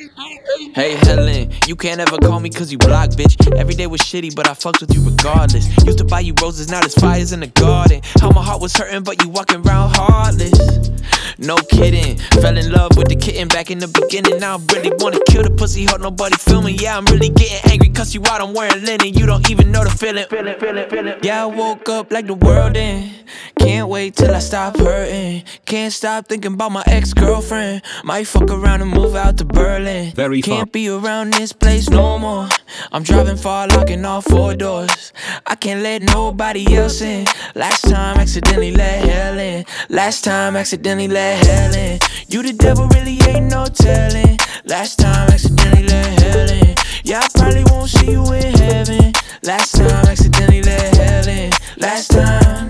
Hey Helen, you can't ever call me cause you block, bitch. Every day was shitty, but I fucked with you regardless. Used to buy you roses, now there's fires in the garden. How my heart was hurting, but you walking around heartless. No kidding, fell in love with the kitten back in the beginning. Now I really wanna kill the pussy, hope nobody feel me. Yeah, I'm really getting angry, cuss you out, I'm wearing linen. You don't even know the feeling. Yeah, I woke up like the world end. Can't wait till I stop hurting. Can't stop thinking about my ex-girlfriend. Might fuck around and move out to Berlin. Can't be around this place no more. I'm driving far, locking all 4 doors. I can't let nobody else in. Last time accidentally let hell in. Last time accidentally let hell in. You the devil, really ain't no telling. Last time accidentally let hell in. Yeah, I probably won't see you in heaven. Last time accidentally let hell in. Last time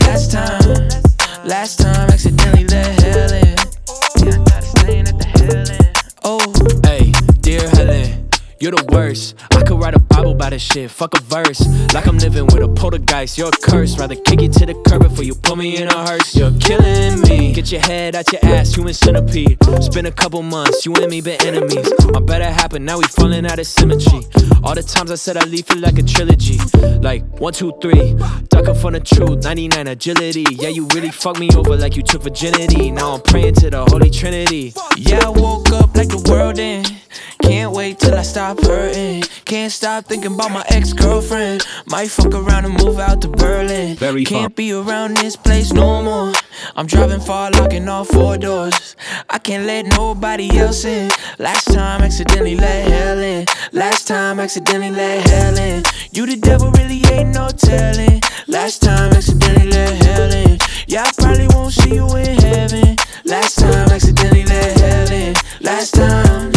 accidentally let hell in. Yeah, I gotta staying at the hell in. Oh, hey, dear Helen, you're the worst. I could write a Bible by this shit, fuck a verse. Like I'm living with a poltergeist, you're a curse. Rather kick it to the curb before you put me in a hearse. You're killing me. Get your head out your ass, human centipede. It's been a couple months, you and me been enemies. My better happen, now we falling out of symmetry. All the times I said I'd leave, feel like a trilogy. Like 1, 2, 3, ducking from the truth, 99 agility. Yeah, you really fucked me over like you took virginity. Now I'm praying to the Holy Trinity. Yeah, I woke up like the world end. Can't wait till I stop hurting. Can't stop thinking about my ex-girlfriend. Might fuck around and move out to Berlin. Can't be around this place no more. I'm driving far, locking all 4 doors. I can't let nobody else in. Last time accidentally let hell in. Last time accidentally let hell in. You the devil, really ain't no telling. Last time accidentally let hell in. Yeah, I probably won't see you in heaven. Last time accidentally let hell in. Last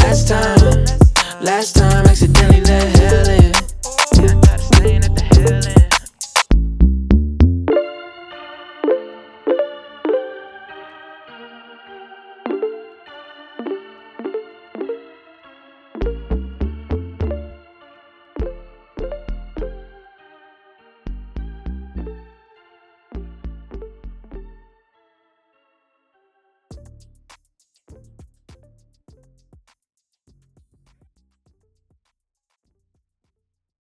time accidentally let hell in. Yeah, I gotta stay at the hell in.